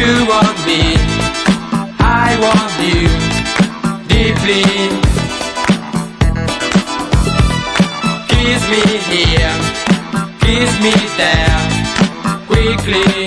You want me, I want you deeply. Kiss me here, kiss me there, quickly.